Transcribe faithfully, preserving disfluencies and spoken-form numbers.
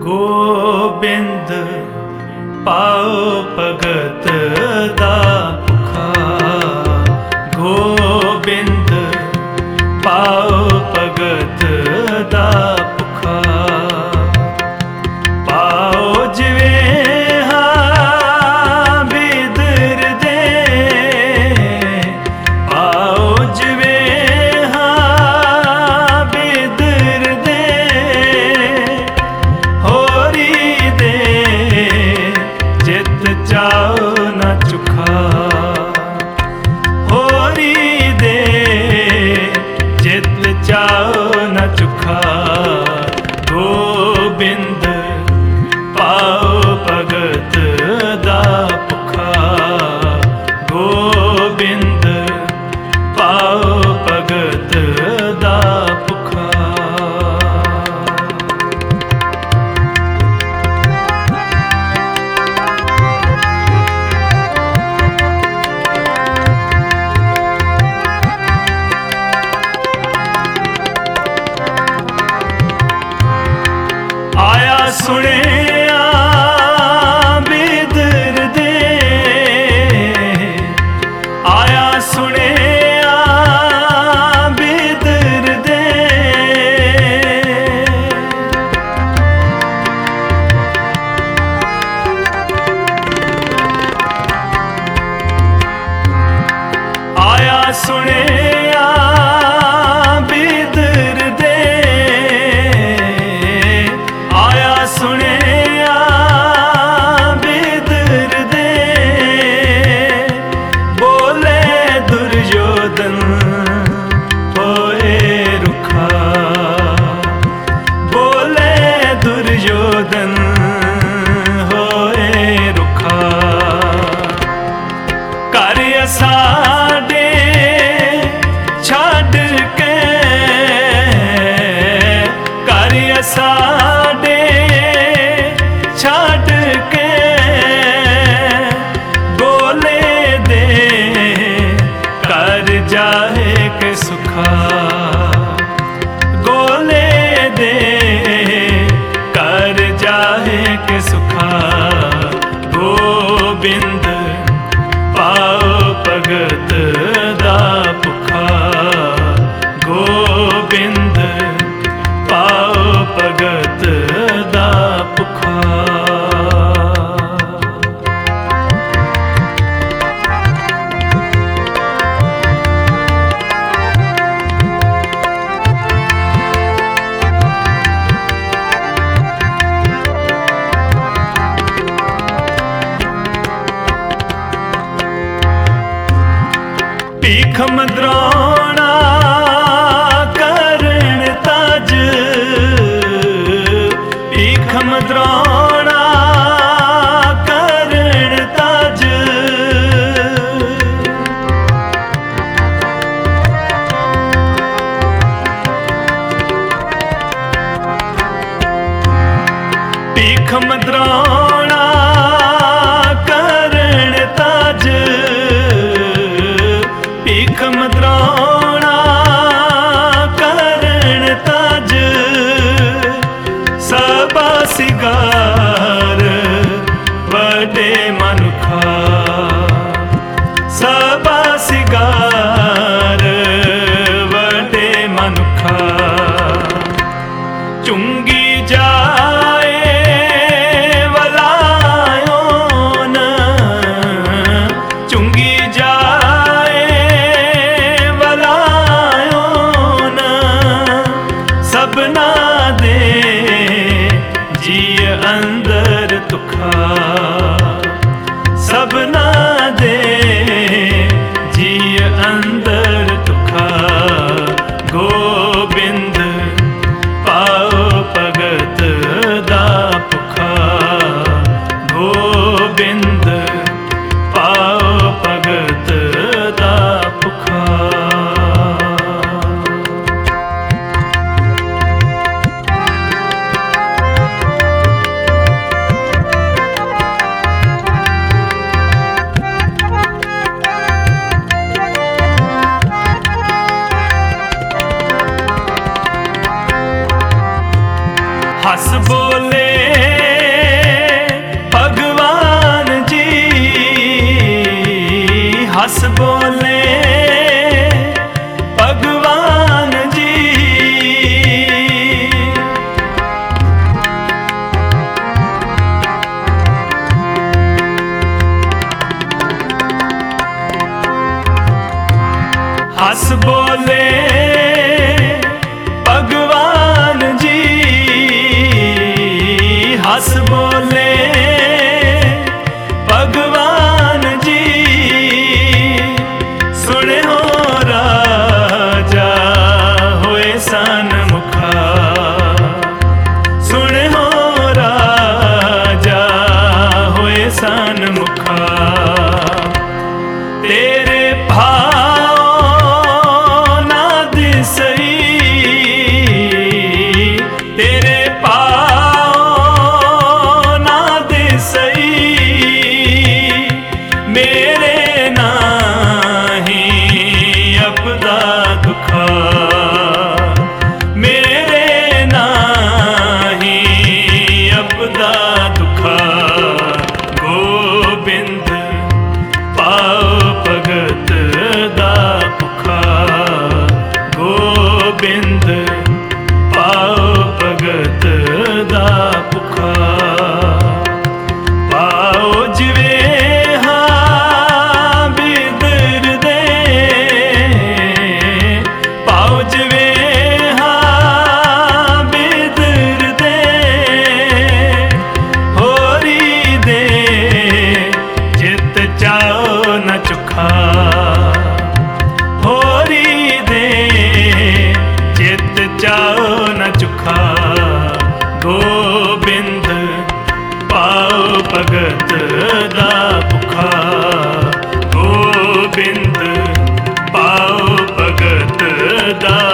ਗੋਬਿੰਦ ਪਾਉ ਭਗਤ ਦਾ ਭੁਖਾ, ਗੋਬਿੰਦ ਪਾਉ ਭਗਤ ਦਾ ਭੁਖਾ। ਪਾਉ ਜਿਵੇਂ ਹਾਂ ਬਿਦਰ ਦੇ, ਪਾਉ ਜਿਵੇਂ ਹਾਂ ਬਿਦਰ ਦੇ, ਹੋਰੀ ਦੇ ਜਿਤ ਚਾਉ ਨ ਚੁਖਾ, ਹੋਰੀ ਦੇ ਜਿਤ ਚਾਉ ਨ ਚੁਖਾ। ਗੋਬਿੰਦ ਪਾਉ ਭਗਤ ਦਾ ਭੁਖਾ, ਗੋਬਿੰਦ ਪਾਉ ਭਗਤ ਦਾ ਭੁਖਾ। ਆਇਆ ਸੁਣਿਆ ਬਿਦਰ ਦੇ, ਆਇਆ ਸੁਣਿਆ ਬਿਦਰ ਦੇ, ਆਇਆ ਸੁਣਿਆ ਬਿਦਰ ਦੇ, ਆਇਆ ਸੁਣਿਆ ਬਿਦਰ ਦੇ। ਬੋਲੇ ਦੁਰਯੋਧਨ ਹੋਏ ਰੁਖਾ, ਬੋਲੇ ਦੁਰਯੋਧਨ ਹੋਏ ਰੁਖਾ। ਘਰ ਸਾਡੇ ਛੱਡ ਕੇ, ਘਰ ਸਾਡੇ ਛੱਡ ਕੇ, ਬੋਲੇ ਦੇ ਕਰ ਜਾਏ ਕਿ ਸੁਖਾ, ਗੋਲੇ ਦੇ ਕਰ ਜਾਏ ਕਿ ਸੁਖਾ। ਗੋਬਿੰਦ ਪਾਉ ਭਗਤ ਦਾ ਭੁਖਾ, ਗੋਬਿੰਦ ਪਾਉ ਭਗਤ ਦਾ ਭੁਖਾ। ਭੀਖ ਮੰਦਰਾਉਣਾ ਕਰਨ ਤਜ, ਭੀਖ ਮੰਦਰਾਉਣਾ ਕਰਨ ਤਜ। ਭੀਖ ਮੰਦਰਾਉਣਾ ਕਰਨ ਤਜ, ਭੀਖ ਮੰਦਰਾਉਣਾ ਕਰਨ ਤਜ। ਸਭਾ ਸਿਗਾਰ ਵੱਡੇ ਮਨੁਖਾ, ਸਭਾ ਸਿਗਾਰ ਵੱਡੇ ਮਨੁਖਾ। ਚੁੰਗੀ ਜਾਏ ਵਲਾਇਓ ਨ, ਚੁੰਗੀ ਜਾਏ ਵਲਾਇਓ ਨ। ਸਭਨਾ ਦੇ ਜੀਅ ਅੰਦਰ ਤੁਖਾ, ਸਭਨਾ ਦੇ ਜੀਅ ਅੰਦਰ ਤੁਖਾ। ਗੋਬਿੰਦ ਪਾਉ ਭਗਤ ਦਾ ਭੁਖਾ, ਗੋਬਿੰਦ ਪਾਉ ਭਗਤ ਦਾ ਭੁਖਾ। ਹੱਸ ਬੋਲੇ ਭਗਵਾਨ ਜੀ, ਹੱਸ ਬੋਲੇ ਭਗਵਾਨ ਜੀ। ਹੱਸ ਬੋਲੇ ਭਗਵਾਨ ਜੀ, ਹੱਸ ਬੋਲੇ ਭਗਵਾਨ ਜੀ। ਸੁਣਿਓ ਰਾਜਾ ਹੋਏ ਸਨਮੁਖਾ, ਸੁਣਿਓ ਰਾਜਾ ਹੋਏ ਸਨਮੁਖਾ। ਤੇਰੇ ਭਾਉ ਨਾ ਦਿਸਈ, ਤੇਰੇ ਭਾਉ ਨਾ ਦਿਸਈ। ਮੇਰੇ ਨਾਹੀਂ ਅਪਦਾ ਦੁਖਾ, ਮੇਰੇ ਨਾਹੀਂ ਅਪਦਾ ਦੁਖਾ। ਗੋਬਿੰਦ ਪਾਉ ਭਗਤ ਦਾ ਭੁਖਾ, ਗੋਬਿੰਦ ਪਾਉ ਭਗਤ ਦਾ ਭੁਖਾ। ਪਾਉ ਜਿਵੇਂ ਹਾਂ ਬਿਦਰ ਦੇ, ਪਾਉ ਜਿਵੇਂ ਹਾਂ ਬਿਦਰ ਦੇ। ਹੋਰੀ ਦੇ ਜਿਤ ਚਾਉ ਨ ਚੁਖਾ, ਹੋਰੀ ਦੇ ਜਿਤ ਚਾਉ ਨ ਚੁਖਾ। ਗੋਬਿੰਦ ਪਾਉ ਭਗਤ ਦਾ ਭੁਖਾ, ਗੋਬਿੰਦ ਪਾਉ ਭਗਤ ਦਾ